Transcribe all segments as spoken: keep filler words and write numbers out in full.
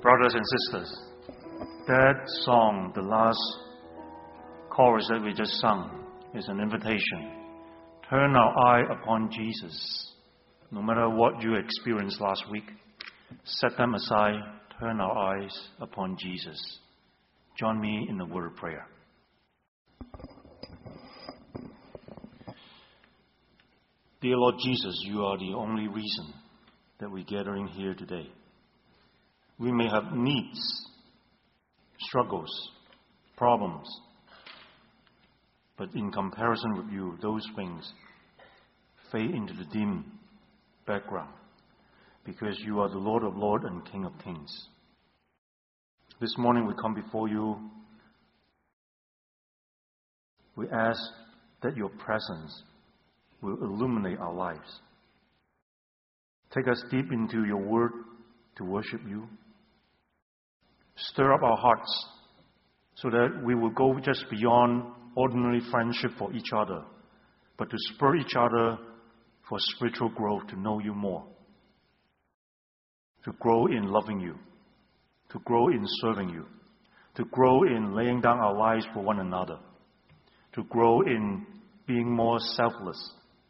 Brothers and sisters, that song, the last chorus that we just sung, is an invitation. Turn our eye upon Jesus. No matter what you experienced last week, set them aside, turn our eyes upon Jesus. Join me in the word of prayer. Dear Lord Jesus, you are the only reason that we're gathering here today. We may have needs, struggles, problems, but in comparison with you, those things fade into the dim background because you are the Lord of Lords and King of Kings. This morning we come before you. We ask that your presence will illuminate our lives. Take us deep into your word to worship you. Stir up our hearts so that we will go just beyond ordinary friendship for each other, but to spur each other for spiritual growth, to know you more, to grow in loving you, to grow in serving you, to grow in laying down our lives for one another, to grow in being more selfless.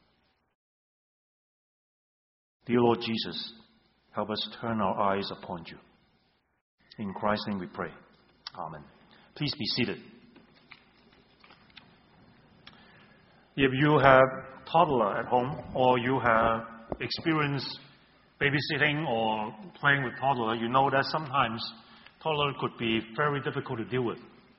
Dear Lord Jesus, help us turn our eyes upon you. In Christ's name we pray. Amen. Please be seated. If you have a toddler at home, or you have experienced babysitting or playing with toddler, you know that sometimes toddler could be very difficult to deal with.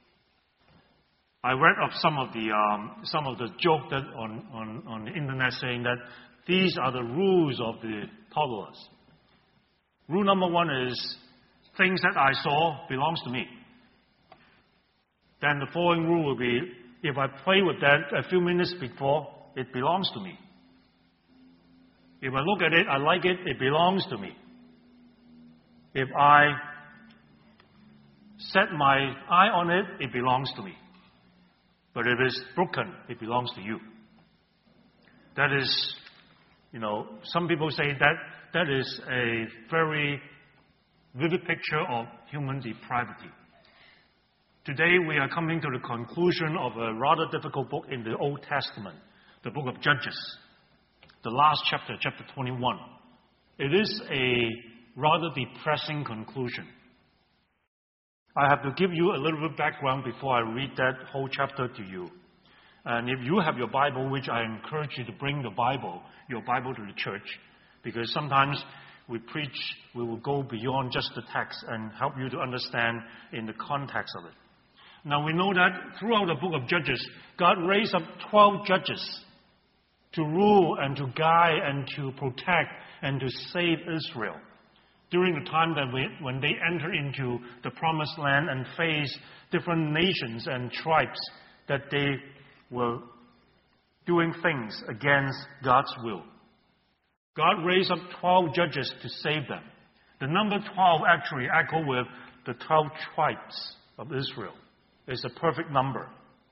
I read of some of the um, some of the joke that on, on, on the internet saying that these are the rules of the toddlers. Rule number one is, things that I saw belongs to me. Then the following rule will be, if I play with that a few minutes before, it belongs to me. If I look at it, I like it, it belongs to me. If I set my eye on it, it belongs to me. But if it's broken, it belongs to you. That is, you know, some people say that that is a very vivid picture of human depravity. Today we are coming to the conclusion of a rather difficult book in the Old Testament, the book of Judges, the last chapter, chapter twenty-one. It is a rather depressing conclusion. I have to give you a little bit of background before I read that whole chapter to you. And if you have your Bible, which I encourage you to bring the Bible, your Bible to the church, because sometimes we preach, we will go beyond just the text and help you to understand in the context of it. Now we know that throughout the book of Judges, God raised up twelve judges to rule and to guide and to protect and to save Israel during the time that we, when they enter into the promised land and face different nations and tribes that they were doing things against God's will. God raised up twelve judges to save them. The number twelve actually echo with the twelve tribes of Israel. It's a perfect number.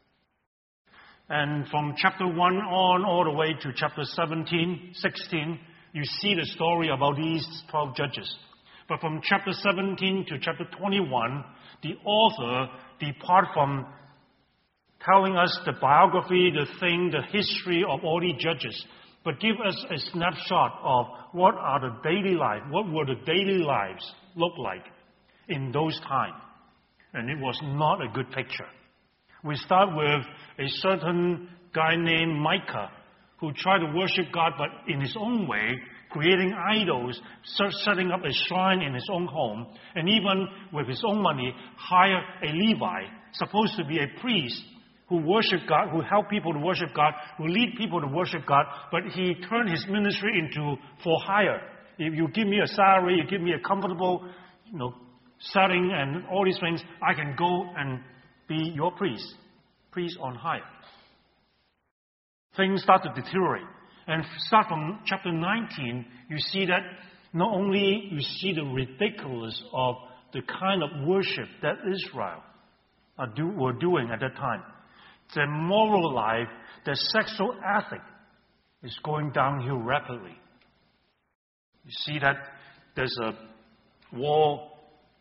And from chapter one on all the way to chapter seventeen, sixteen, you see the story about these twelve judges. But from chapter seventeen to chapter twenty-one, the author depart from telling us the biography, the thing, the history of all these judges, but give us a snapshot of what are the daily life, what were the daily lives look like in those times. And it was not a good picture. We start with a certain guy named Micah who tried to worship God, but in his own way, creating idols, setting up a shrine in his own home, and even with his own money, hire a Levi, supposed to be a priest, who worship God, who help people to worship God, who lead people to worship God, but he turned his ministry into for hire. If you give me a salary, you give me a comfortable, you know, setting and all these things, I can go and be your priest, priest on hire. Things start to deteriorate. And start from chapter nineteen, you see that not only you see the ridiculous of the kind of worship that Israel are do, were doing at that time. Their moral life, their sexual ethic is going downhill rapidly. You see that there's a war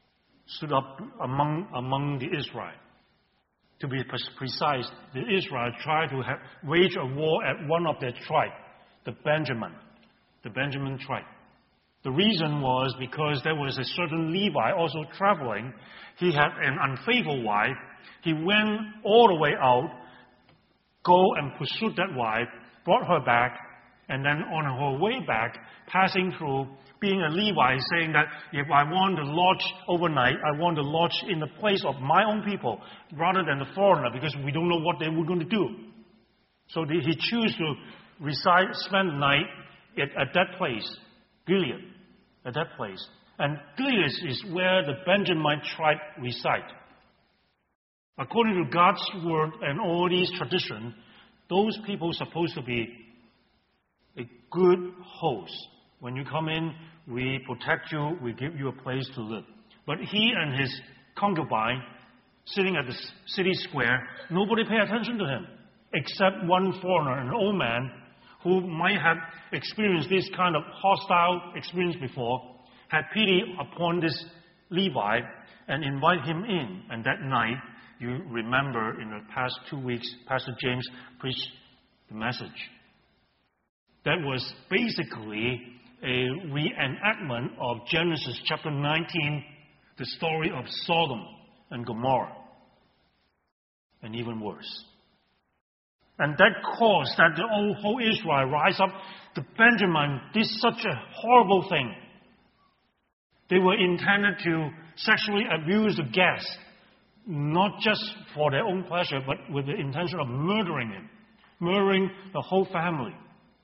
stood up among, among the Israel. To be precise, the Israel tried to have, wage a war at one of their tribe, the Benjamin, the Benjamin tribe. The reason was because there was a certain Levi also traveling. He had an unfaithful wife. He went all the way out, go and pursued that wife, brought her back, and then on her way back, passing through, being a Levi, saying that if I want to lodge overnight, I want to lodge in the place of my own people rather than the foreigner, because we don't know what they were going to do. So he chose to reside, spend the night at, at that place, Gilead, at that place. And Gilead is where the Benjamin tribe reside. According to God's word and all these traditions, those people are supposed to be a good host. When you come in, we protect you, we give you a place to live. But he and his concubine, sitting at the city square, nobody paid attention to him, except one foreigner, an old man, who might have experienced this kind of hostile experience before, had pity upon this Levi and invite him in. And that night, you remember in the past two weeks, Pastor James preached the message. That was basically a reenactment of Genesis chapter nineteen, the story of Sodom and Gomorrah, and even worse. And that caused that the whole Israel rise up. The Benjamin did such a horrible thing. They were intended to sexually abuse the guest, not just for their own pleasure, but with the intention of murdering him, murdering the whole family.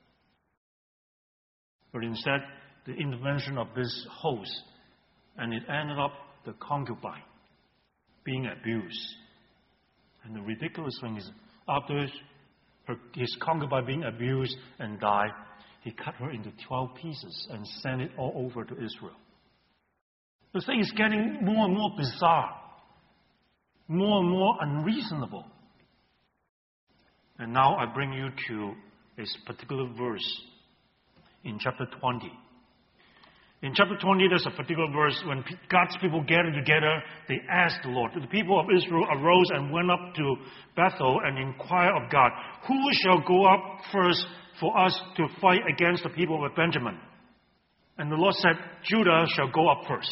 But instead, the intervention of this host, and it ended up the concubine being abused. And the ridiculous thing is, after her, his concubine being abused and died, he cut her into twelve pieces and sent it all over to Israel. The thing is getting more and more bizarre, more and more unreasonable. And now I bring you to a particular verse in chapter twenty. In chapter twenty, there's a particular verse when God's people gathered together, they asked the Lord. The people of Israel arose and went up to Bethel and inquired of God, who shall go up first for us to fight against the people of Benjamin? And the Lord said, Judah shall go up first.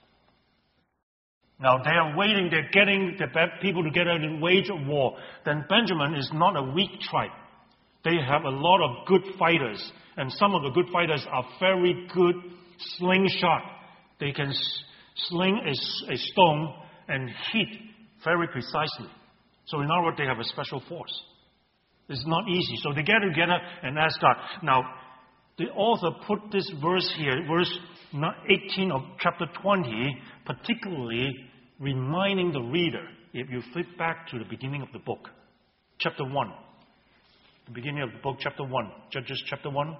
Now they are waiting, they're getting the people together to wage a war. Then Benjamin is not a weak tribe. They have a lot of good fighters, and some of the good fighters are very good slingshot. They can sling a, a stone and hit very precisely. So in other words, they have a special force. It's not easy. So they get together and ask God. Now, the author put this verse here, verse eighteen of chapter twenty, particularly reminding the reader, if you flip back to the beginning of the book, chapter one. The beginning of the book, chapter one, Judges chapter one.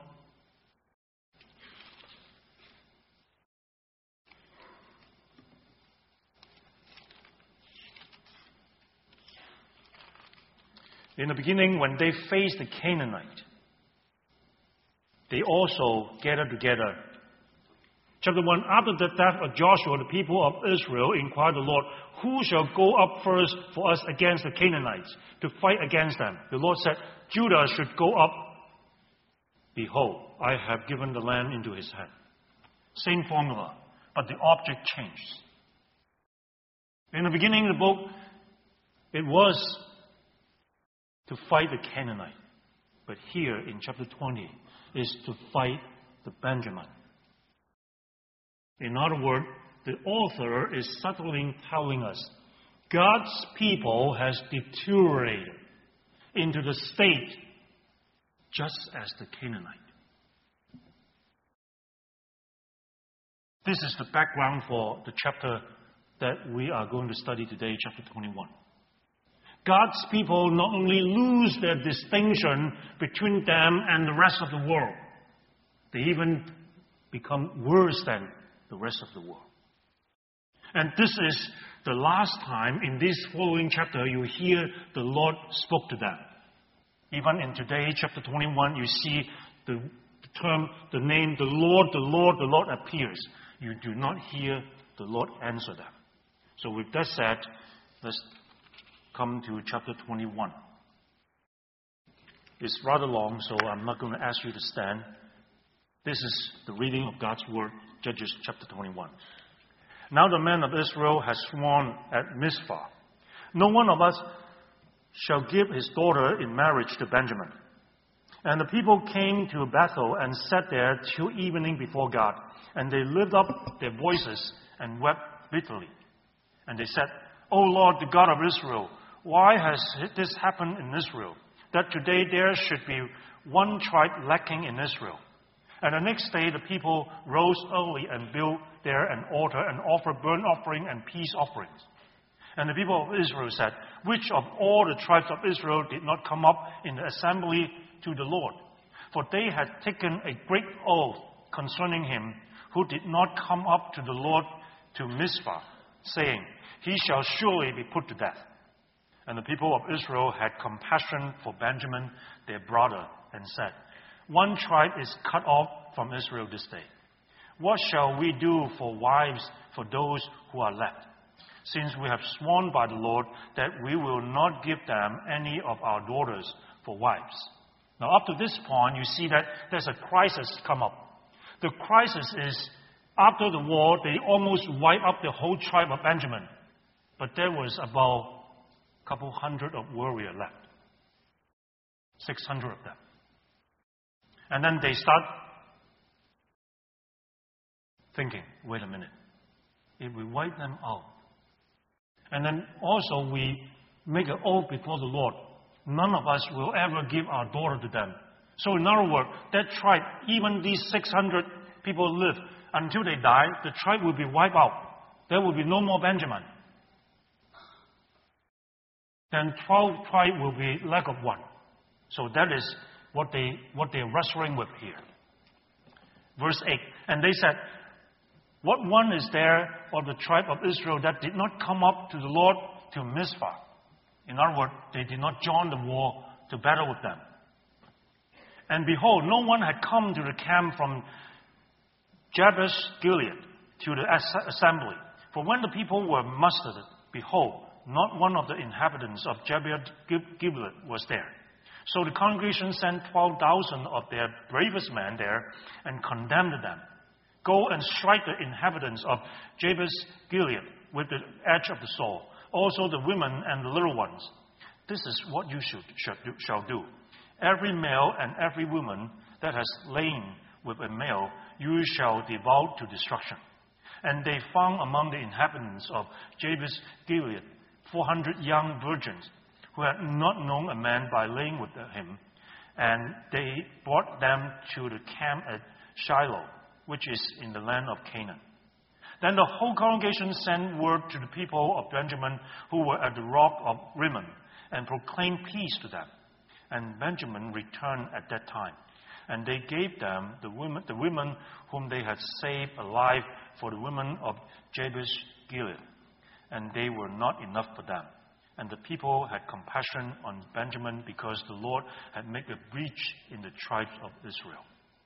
In the beginning, when they faced the Canaanite, they also gathered together. Chapter one, after the death of Joshua, the people of Israel inquired the Lord, who shall go up first for us against the Canaanites to fight against them? The Lord said, Judah should go up. Behold, I have given the land into his hand. Same formula, but the object changed. In the beginning of the book, it was to fight the Canaanite. But here in chapter twenty is to fight the Benjamin. In other words, the author is subtly telling us God's people has deteriorated into the state just as the Canaanite. This is the background for the chapter that we are going to study today, chapter twenty-one. God's people not only lose their distinction between them and the rest of the world, they even become worse than the rest of the world. And this is the last time in this following chapter you hear the Lord spoke to them. Even in today, chapter twenty-one, you see the term, the name, the Lord, the Lord, the Lord appears. You do not hear the Lord answer them. So with that said, let's come to chapter twenty-one. It's rather long, so I'm not going to ask you to stand. This is the reading of God's Word, Judges chapter twenty-one. Now the men of Israel has sworn at Mizpah, no one of us shall give his daughter in marriage to Benjamin. And the people came to Bethel and sat there till evening before God. And they lifted up their voices and wept bitterly. And they said, O Lord, the God of Israel, why has this happened in Israel, that today there should be one tribe lacking in Israel? And the next day the people rose early and built there an altar and offered burnt offering and peace offerings. And the people of Israel said, which of all the tribes of Israel did not come up in the assembly to the Lord? For they had taken a great oath concerning him, who did not come up to the Lord to Mizpah, saying, he shall surely be put to death. And the people of Israel had compassion for Benjamin, their brother, and said, one tribe is cut off from Israel this day. What shall we do for wives for those who are left? Since we have sworn by the Lord that we will not give them any of our daughters for wives. Now, up to this point, you see that there's a crisis come up. The crisis is, after the war, they almost wiped up the whole tribe of Benjamin. But there was about a couple hundred of warriors left. six hundred of them. And then they start thinking, wait a minute, if we wipe them out, and then also we make an oath before the Lord, none of us will ever give our daughter to them. So in other words, that tribe, even these six hundred people live, until they die, the tribe will be wiped out. There will be no more Benjamin. Then twelve tribes will be lack of one. So that is what, they, what they're wrestling with here. Verse eight, and they said, what one is there of the tribe of Israel that did not come up to the Lord to Mizpah? In other words, they did not join the war to battle with them. And behold, no one had come to the camp from Jabesh Gilead to the assembly. For when the people were mustered, behold, not one of the inhabitants of Jabesh Gilead was there. So the congregation sent twelve thousand of their bravest men there and condemned them. Go and strike the inhabitants of Jabesh Gilead with the edge of the sword, also the women and the little ones. This is what you should, should do, shall do. Every male and every woman that has lain with a male, you shall devour to destruction. And they found among the inhabitants of Jabesh Gilead four hundred young virgins who had not known a man by laying with him, and they brought them to the camp at Shiloh, which is in the land of Canaan. Then the whole congregation sent word to the people of Benjamin who were at the rock of Rimmon, and proclaimed peace to them. And Benjamin returned at that time. And they gave them the women, the women whom they had saved alive for the women of Jabesh Gilead. And they were not enough for them. And the people had compassion on Benjamin because the Lord had made a breach in the tribes of Israel.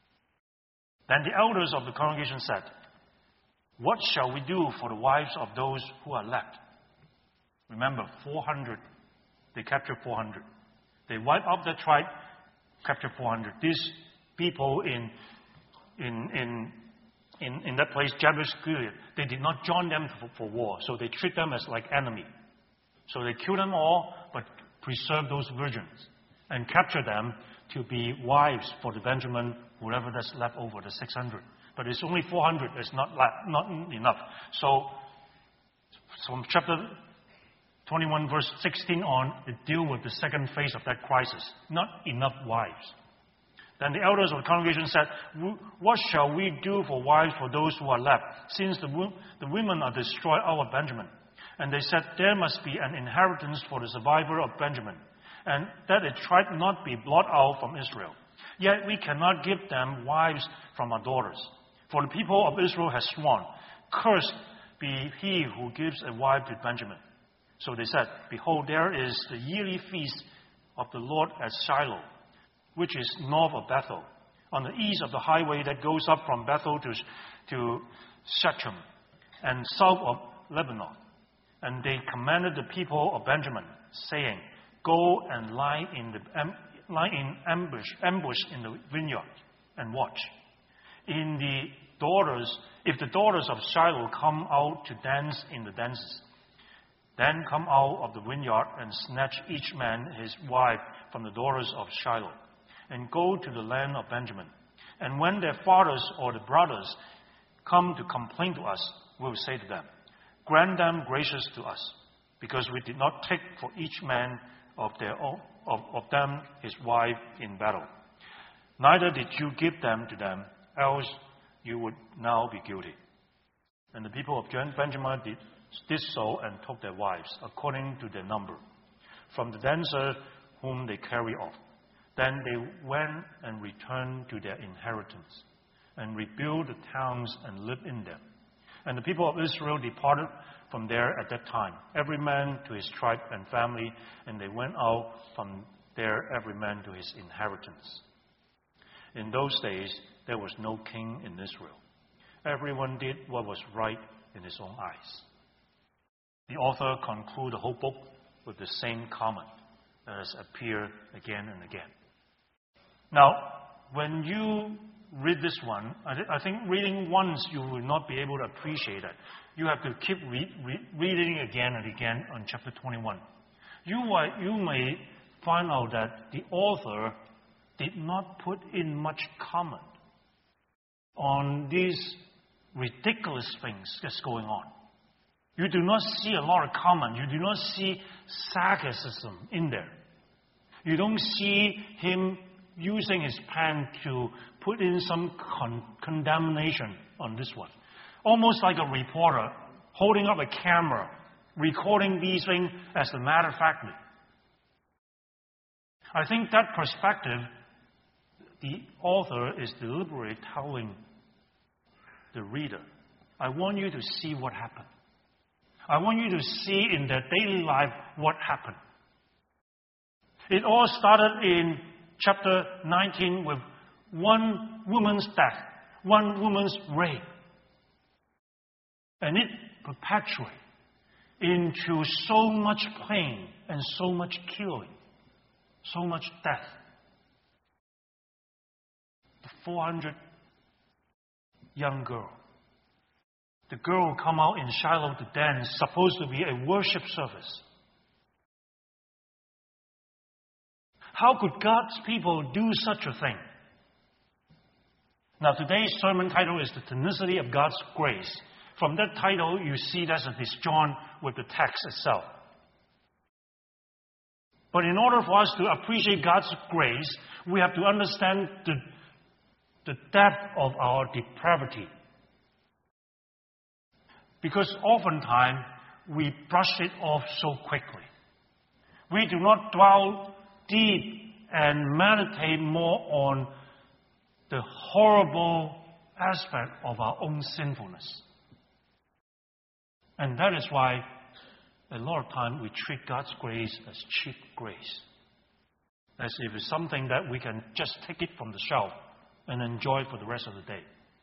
Then the elders of the congregation said, what shall we do for the wives of those who are left? Remember, four hundred. They captured four hundred. They wiped out the tribe, captured four hundred. These people in, in, in, in, in that place, Jabesh Gilead, they did not join them for, for war. So they treat them as like enemy. So they kill them all, but preserve those virgins and capture them to be wives for the Benjamin, whoever that's left over, the six hundred. But it's only four hundred. It's not, not enough. So from chapter twenty-one, verse sixteen on, it deals with the second phase of that crisis. Not enough wives. Then the elders of the congregation said, what shall we do for wives for those who are left, since the, the women are destroyed out of Benjamin? And they said, there must be an inheritance for the survivor of Benjamin, and that a tribe not be blotted out from Israel. Yet we cannot give them wives from our daughters. For the people of Israel has sworn, cursed be he who gives a wife to Benjamin. So they said, behold, there is the yearly feast of the Lord at Shiloh, which is north of Bethel, on the east of the highway that goes up from Bethel to, to Shechem, and south of Lebanon. And they commanded the people of Benjamin, saying, Go and lie in the am, lie in ambush, ambush in the vineyard, and watch. In the daughters, if the daughters of Shiloh come out to dance in the dances, then come out of the vineyard and snatch each man his wife from the daughters of Shiloh, and go to the land of Benjamin. And when their fathers or the brothers come to complain to us, we will say to them, Grant them gracious to us, because we did not take for each man of their own, of, of them his wife in battle. Neither did you give them to them, else you would now be guilty. And the people of Benjamin did, did so and took their wives, according to their number, from the dancer whom they carried off. Then they went and returned to their inheritance, and rebuilt the towns and lived in them. And the people of Israel departed from there at that time, every man to his tribe and family, and they went out from there, every man to his inheritance. In those days, there was no king in Israel. Everyone did what was right in his own eyes. The author concludes the whole book with the same comment that has appeared again and again. Now, when you read this one, I, th- I think reading once you will not be able to appreciate it. You have to keep re- re- reading again and again on chapter twenty-one. You, uh, you may find out that the author did not put in much comment on these ridiculous things that's going on. You do not see a lot of comment. You do not see sarcasm in there. You don't see him using his pen to put in some con- condemnation on this one. Almost like a reporter holding up a camera, recording these things as a matter of fact. I think that perspective, the author is deliberately telling the reader, I want you to see what happened. I want you to see in their daily life what happened. It all started in chapter nineteen with one woman's death, one woman's rape. And it perpetuated into so much pain and so much killing, so much death. The four hundred young girl. The girl who come out in Shiloh to dance, supposed to be a worship service. How could God's people do such a thing? Now, today's sermon title is The Tenacity of God's Grace. From that title, you see there's a disjoint with the text itself. But in order for us to appreciate God's grace, we have to understand the, the depth of our depravity. Because oftentimes, we brush it off so quickly. We do not dwell deep and meditate more on the horrible aspect of our own sinfulness. And that is why a lot of times we treat God's grace as cheap grace. As if it's something that we can just take it from the shelf and enjoy for the rest of the day.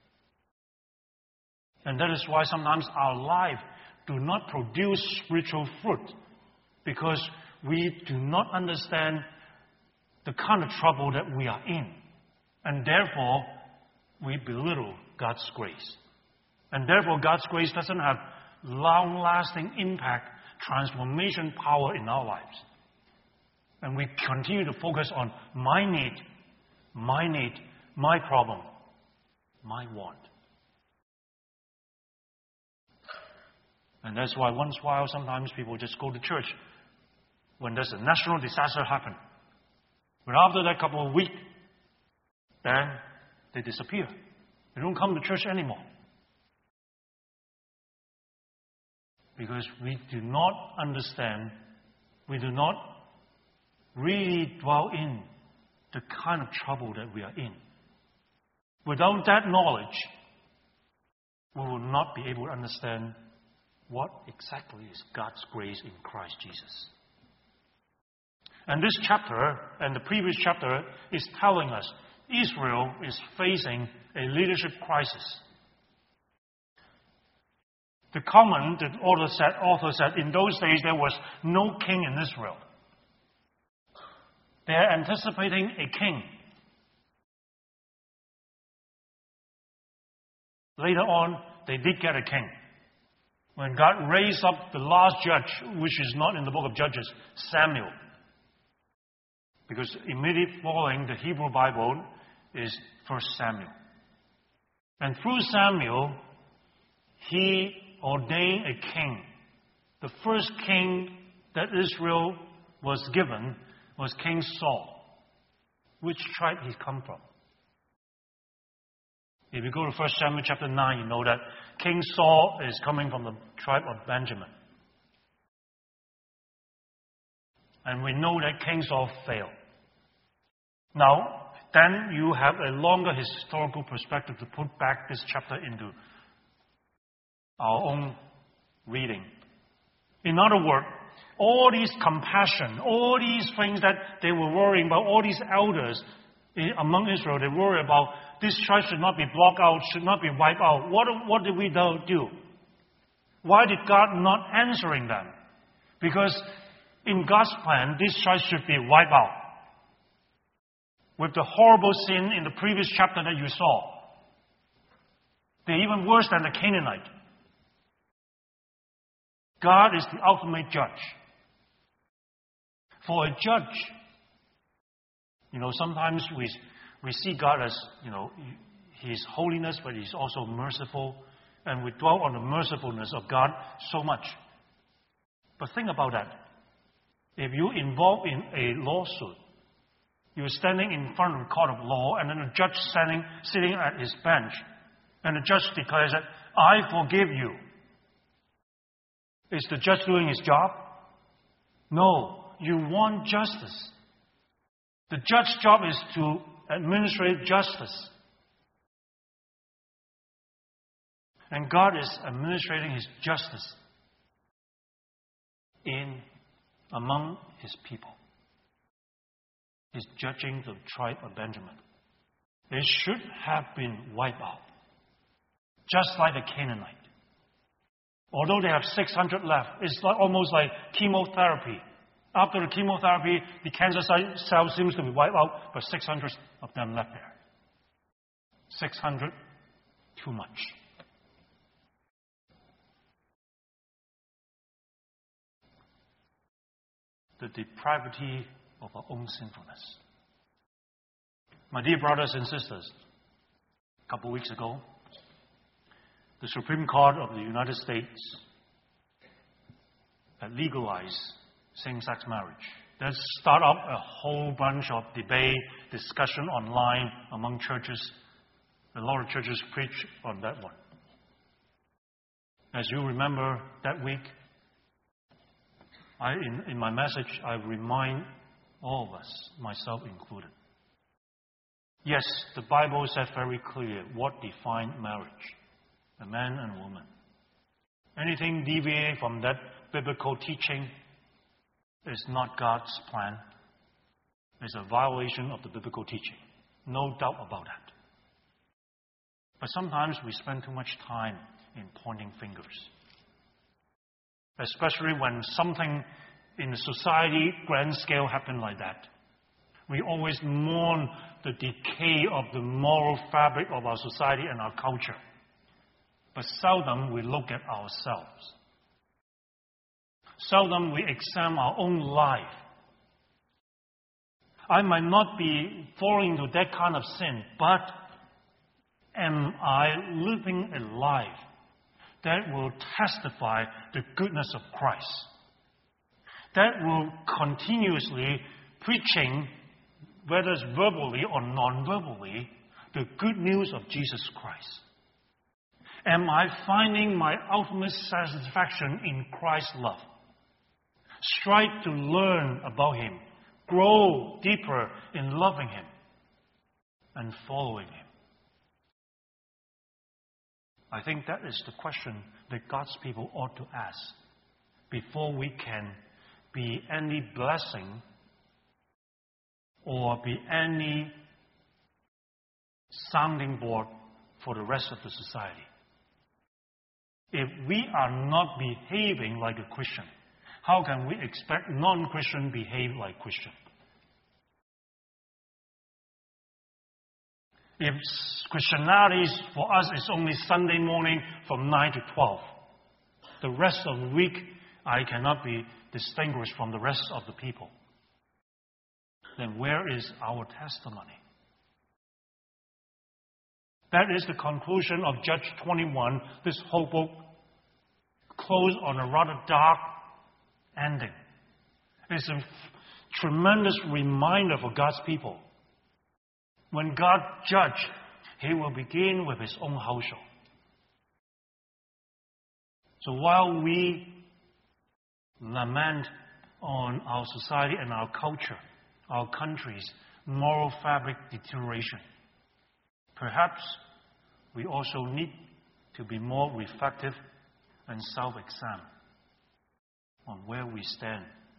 And that is why sometimes our life do not produce spiritual fruit, because we do not understand the kind of trouble that we are in. And therefore, we belittle God's grace. And therefore, God's grace doesn't have long-lasting impact, transformation power in our lives. And we continue to focus on my need, my need, my problem, my want. And that's why once in a while, sometimes people just go to church when there's a national disaster happen. But after that couple of weeks, then they disappear. They don't come to church anymore. Because we do not understand, we do not really dwell in the kind of trouble that we are in. Without that knowledge, we will not be able to understand what exactly is God's grace in Christ Jesus. And this chapter and the previous chapter is telling us Israel is facing a leadership crisis. The comment, the author said, author said, in those days there was no king in Israel. They are anticipating a king. Later on, they did get a king. When God raised up the last judge, which is not in the book of Judges, Samuel. Because immediately following the Hebrew Bible is First Samuel. And through Samuel, he ordained a king. The first king that Israel was given was King Saul. Which tribe he come from? If you go to First Samuel chapter nine, you know that King Saul is coming from the tribe of Benjamin. And we know that King Saul failed. Now, then you have a longer historical perspective to put back this chapter into our own reading. In other words, all these compassion, all these things that they were worrying about, all these elders among Israel, they worry about this tribe should not be blocked out, should not be wiped out. What, what did we do? Why did God not answering them? Because in God's plan, this tribe should be wiped out. With the horrible sin in the previous chapter that you saw. They're even worse than the Canaanite. God is the ultimate judge. For a judge, you know, sometimes we we see God as, you know, His holiness, but He's also merciful. And we dwell on the mercifulness of God so much. But think about that. If you're involved in a lawsuit, you're standing in front of a court of law, and then the judge standing, sitting at his bench, and the judge declares that, I forgive you. Is the judge doing his job? No. You want justice. The judge's job is to administrate justice. And God is administrating His justice in, among His people. He's judging the tribe of Benjamin. They should have been wiped out. Just like the Canaanite. Although they have six hundred left, it's like, almost like chemotherapy. After the chemotherapy, the cancer cell seems to be wiped out, but six hundred of them left there. six hundred, too much. The depravity of our own sinfulness. My dear brothers and sisters, a couple of weeks ago, the Supreme Court of the United States had legalized same-sex marriage. That started up a whole bunch of debate, discussion online among churches. A lot of churches preach on that one. As you remember that week, I, in, in my message, I remind all of us, myself included. Yes, the Bible said very clear what defines marriage. A man and woman. Anything deviating from that biblical teaching is not God's plan. It's a violation of the biblical teaching. No doubt about that. But sometimes we spend too much time in pointing fingers. Especially when something in the society grand scale happens like that. We always mourn the decay of the moral fabric of our society and our culture. But seldom we look at ourselves. Seldom we examine our own life. I might not be falling into that kind of sin, but am I living a life that will testify the goodness of Christ? That will continuously preaching, whether it's verbally or non-verbally, the good news of Jesus Christ. Am I finding my ultimate satisfaction in Christ's love? Strive to learn about Him, grow deeper in loving Him and following Him. I think that is the question that God's people ought to ask before we can be any blessing or be any sounding board for the rest of the society. If we are not behaving like a Christian, how can we expect non-Christian behave like Christian? If Christianity for us is only Sunday morning from nine to twelve, the rest of the week I cannot be distinguished from the rest of the people, then where is our testimony? That is the conclusion of Judge twenty-one. This whole book closed on a rather dark ending. It's a tremendous reminder for God's people. When God judges, He will begin with His own household. So while we lament on our society and our culture, our country's moral fabric deterioration, perhaps we also need to be more reflective and self-examine on where we stand.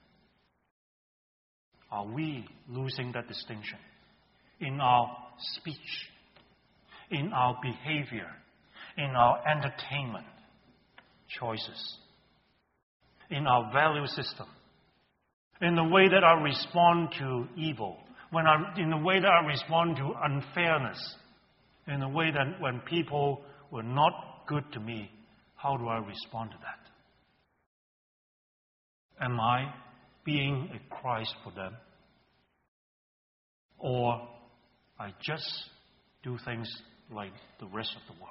Are we losing that distinction in our speech, in our behavior, in our entertainment choices, in our value system, in the way that I respond to evil, when I, in the way that I respond to unfairness, in the way that when people were not good to me, how do I respond to that? Am I being a Christ for them? Or I just do things like the rest of the world?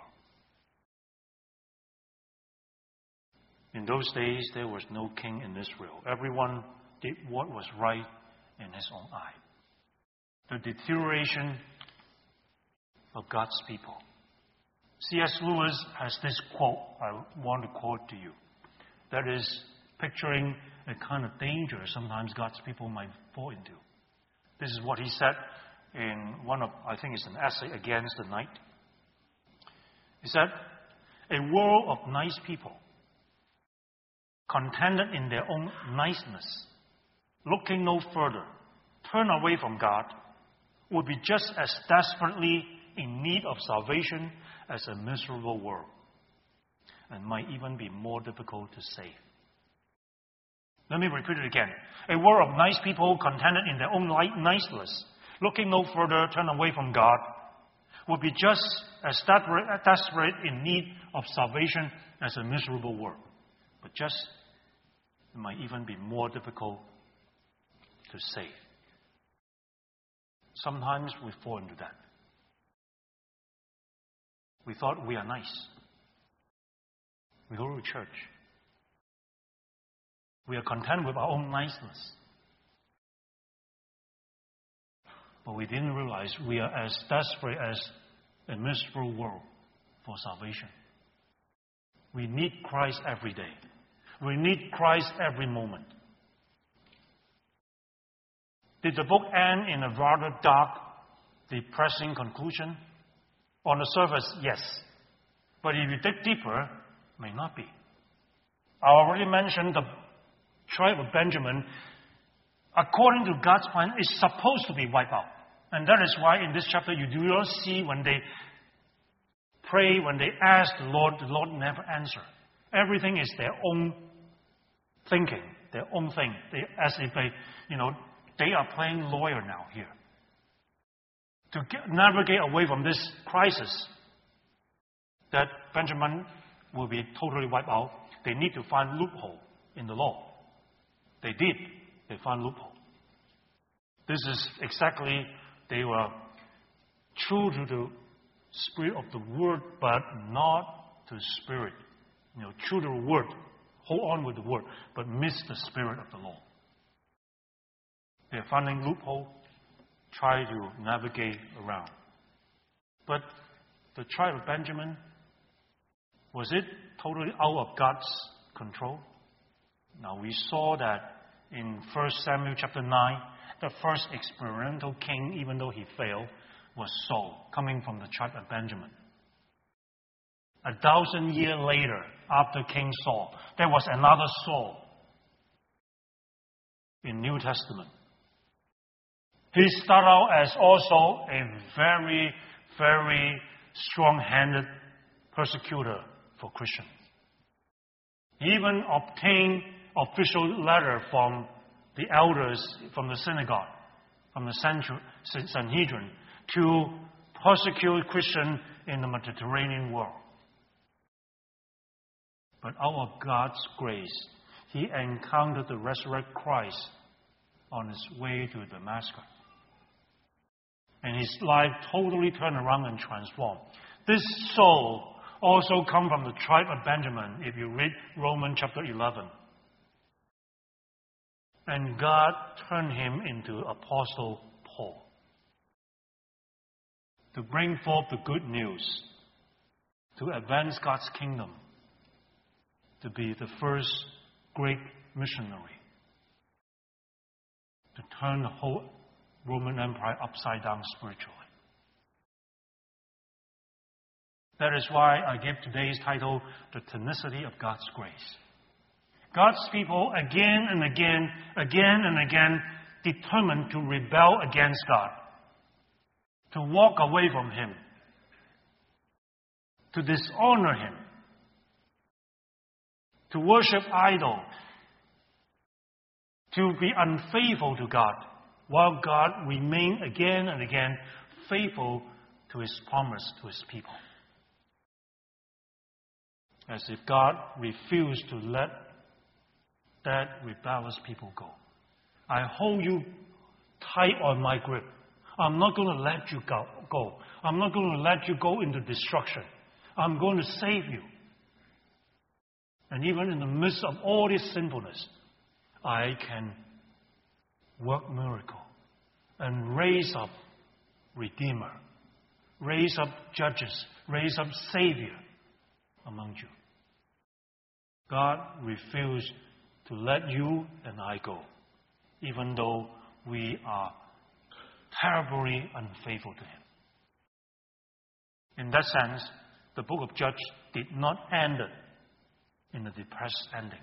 In those days, there was no king in Israel. Everyone did what was right in his own eye. The deterioration of God's people. C S Lewis has this quote I want to quote to you. That is picturing a kind of danger sometimes God's people might fall into. This is what he said in one of, I think it's an essay, Against the Night. He said, a world of nice people, contented in their own niceness, looking no further, turn away from God, would be just as desperately in need of salvation as a miserable world, and might even be more difficult to save. Let me repeat it again. A world of nice people, contented in their own niceness, looking no further, turn away from God, would be just as desperate in need of salvation as a miserable world. But just, it might even be more difficult to save. Sometimes we fall into that. We thought we are nice. We go to church. We are content with our own niceness. But we didn't realize we are as desperate as a miserable world for salvation. We need Christ every day. We need Christ every moment. Did the book end in a rather dark, depressing conclusion? On the surface, yes. But if you dig deeper, it may not be. I already mentioned the tribe of Benjamin, according to God's plan, is supposed to be wiped out. And that is why in this chapter you do not see when they pray, when they ask the Lord, the Lord never answers. Everything is their own thinking, their own thing. They, as if they, you know, they are playing lawyer now here. To get, navigate away from this crisis that Benjamin will be totally wiped out, they need to find loophole in the law. They did. They found loophole. This is exactly, they were true to the spirit of the word, but not to the spirit. You know, true to the word, hold on with the word, but miss the spirit of the law. They're finding loophole, try to navigate around. But the tribe of Benjamin, was it totally out of God's control? Now we saw that in First Samuel chapter nine, the first experimental king, even though he failed, was Saul, coming from the tribe of Benjamin. A thousand years later, after King Saul, there was another Saul in New Testament. He started out as also a very, very strong-handed persecutor for Christians. He even obtained official letter from the elders from the synagogue, from the Sanhedrin, to persecute Christians in the Mediterranean world. But out of God's grace, he encountered the resurrected Christ on his way to Damascus. And his life totally turned around and transformed. This Saul also come from the tribe of Benjamin, if you read Romans chapter eleven. And God turned him into Apostle Paul to bring forth the good news, to advance God's kingdom, to be the first great missionary, to turn the whole Roman Empire upside down spiritually. That is why I give today's title, The Tenacity of God's Grace. God's people again and again, again and again, determined to rebel against God, to walk away from Him, to dishonor Him, to worship idols, to be unfaithful to God, while God remained again and again faithful to His promise to His people. As if God refused to let that rebellious people go. I hold you tight on my grip. I'm not going to let you go. go. I'm not going to let you go into destruction. I'm going to save you. And even in the midst of all this sinfulness, I can work miracle and raise up Redeemer, raise up judges, raise up Savior among you. God refused to let you and I go, even though we are terribly unfaithful to Him. In that sense, the book of Judges did not end in a depressed ending.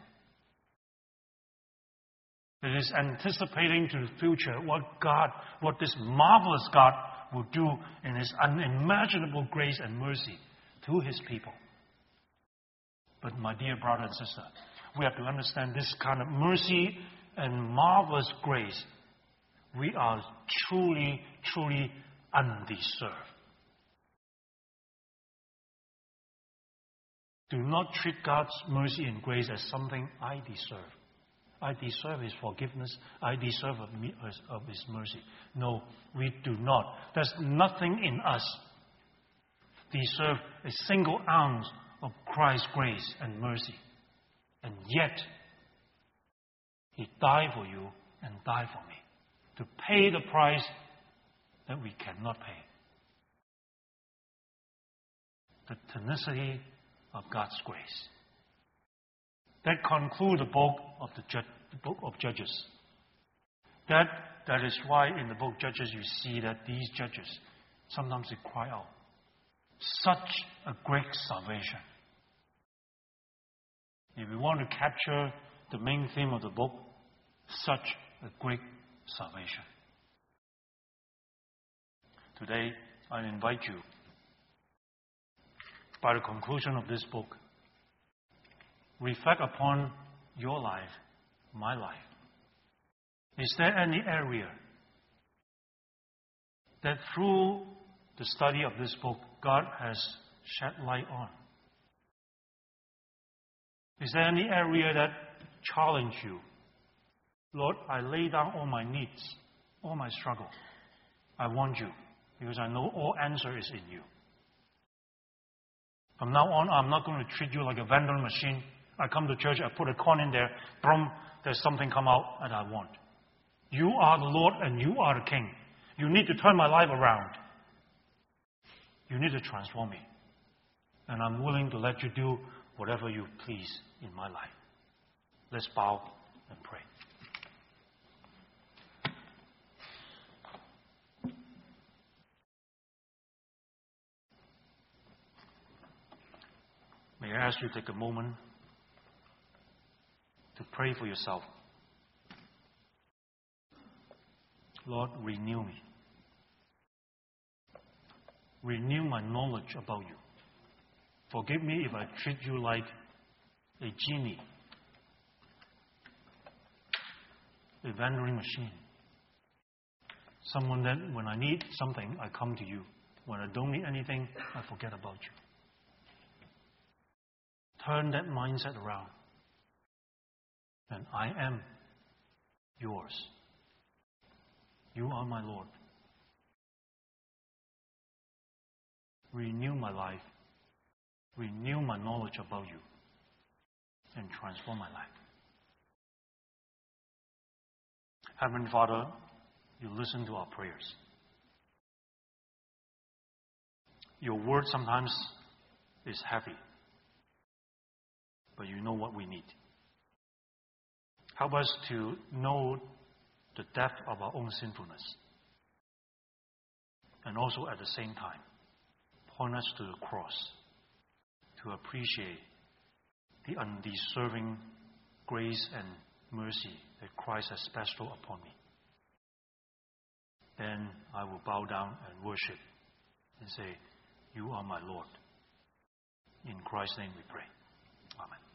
It is anticipating to the future what God, what this marvelous God will do in His unimaginable grace and mercy to His people. But my dear brother and sister, we have to understand this kind of mercy and marvelous grace. We are truly, truly undeserved. Do not treat God's mercy and grace as something I deserve. I deserve His forgiveness. I deserve of His mercy. No, we do not. There's nothing in us deserve a single ounce of Christ's grace and mercy. And yet, He died for you and died for me to pay the price that we cannot pay. The tenacity of God's grace. That concludes the book of the, Ju- the book of Judges. That that is why in the book of Judges you see that these judges sometimes they cry out, such a great salvation. If we want to capture the main theme of the book, such a great salvation. Today, I invite you, by the conclusion of this book, reflect upon your life, my life. Is there any area that through the study of this book, God has shed light on? Is there any area that challenged you? Lord, I lay down all my needs, all my struggle. I want you, because I know all answer is in you. From now on, I'm not going to treat you like a vending machine. I come to church, I put a coin in there, boom, there's something come out that I want. You are the Lord and you are the King. You need to turn my life around. You need to transform me. And I'm willing to let you do whatever you please in my life. Let's bow and pray. May I ask you to take a moment to pray for yourself. Lord, renew me. Renew my knowledge about you. Forgive me if I treat you like a genie a vending machine. Someone that when I need something, I come to you. When I don't need anything, I forget about you. Turn that mindset around. And I am yours. You are my Lord. Renew my life. Renew my knowledge about you. And transform my life. Heavenly Father, you listen to our prayers. Your word sometimes is heavy, but you know what we need. Help us to know the depth of our own sinfulness. And also at the same time, point us to the cross to appreciate the undeserving grace and mercy that Christ has bestowed upon me. Then I will bow down and worship and say, you are my Lord. In Christ's name we pray. Amen.